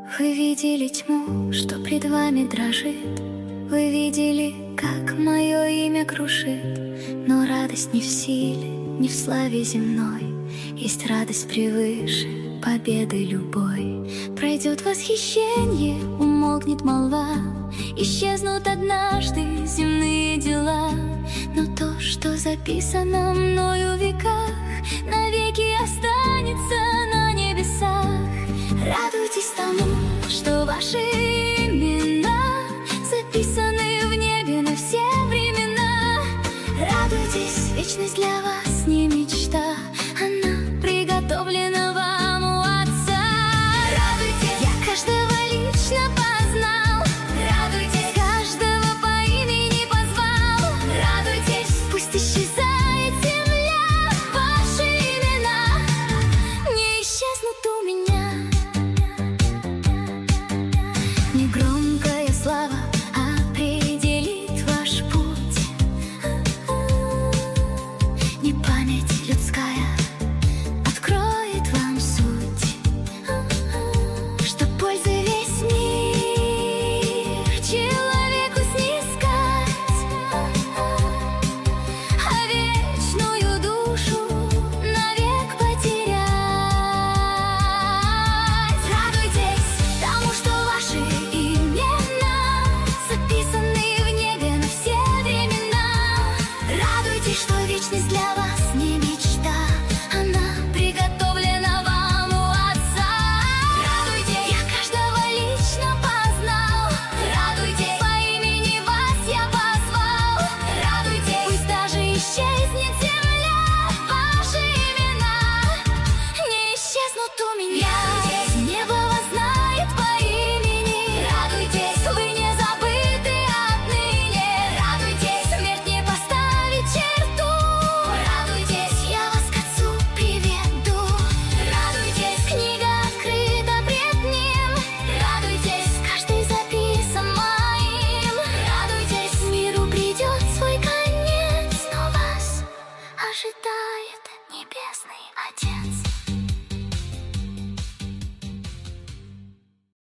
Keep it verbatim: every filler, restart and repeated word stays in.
Вы видели тьму, что пред вами дрожит, вы видели, как мое имя крушит. Но радость не в силе, не в славе земной, есть радость превыше победы любой. Пройдет восхищение, умолкнет молва, исчезнут однажды земные дела. Но то, что записано мною в веках, навеки останется на небесах. Радуйтесь